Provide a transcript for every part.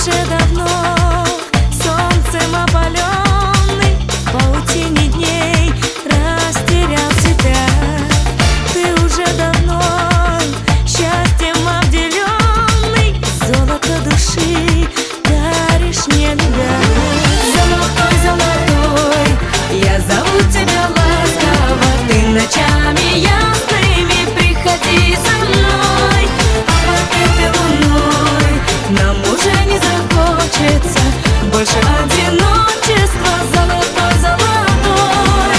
уже давно солнцем опаленный, в паутине дней растерял себя. Ты уже давно счастьем обделенный, золото души даришь мне, любя. Золотой, золотой, я зову тебя ласково, ты ночами ясными приходи за мной. А под этой луной нам уже не захочется больше одиночества. Золотой, золотой.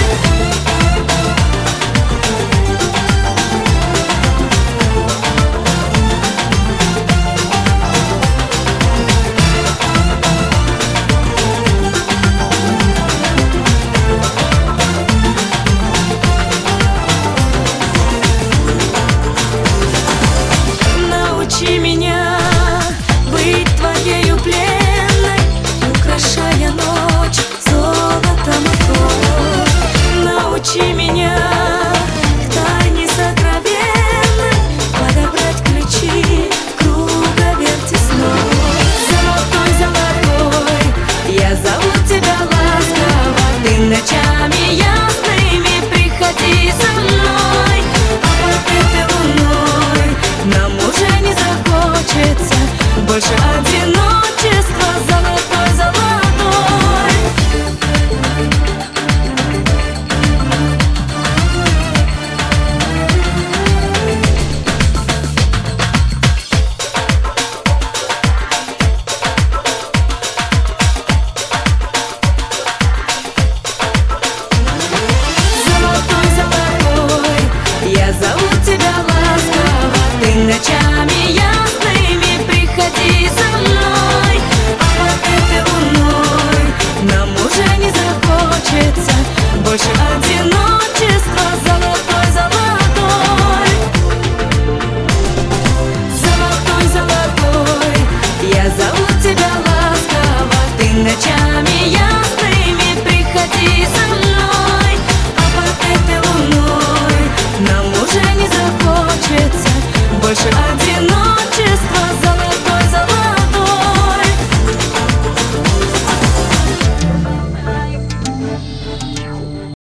Научи меня быть твоею пленной, украшая ночь золотом твой. Научи меня к тайне сокровенной подобрать ключи круговерти снов. Золотой, золотой, я зову тебя ласково, ты ночами ясными приходи за мной. А под этой луной нам уже не захочется больше